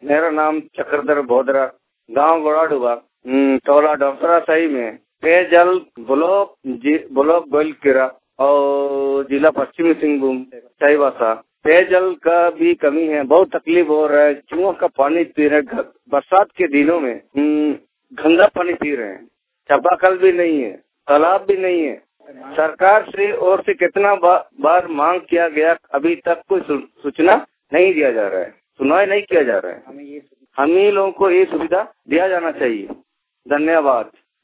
मेरा नाम चक्रधर बोधरा, गांव गोड़ाडुबा, टोला डोसरा सही में पेयजल ब्लॉक गोलकिरा और जिला पश्चिमी सिंहभूम चाईबासा। पेयजल का भी कमी है, बहुत तकलीफ हो रहा है। चूहों का पानी पी रहे, बरसात के दिनों में गंदा पानी पी रहे हैं। चापाकल भी नहीं है, तालाब भी नहीं है। सरकार से ओर से कितना बार मांग किया गया, अभी तक कोई सूचना नहीं दिया जा रहा है, सुनवाई नहीं किया जा रहा है। हम ही लोगों को ये सुविधा दिया जाना चाहिए। धन्यवाद।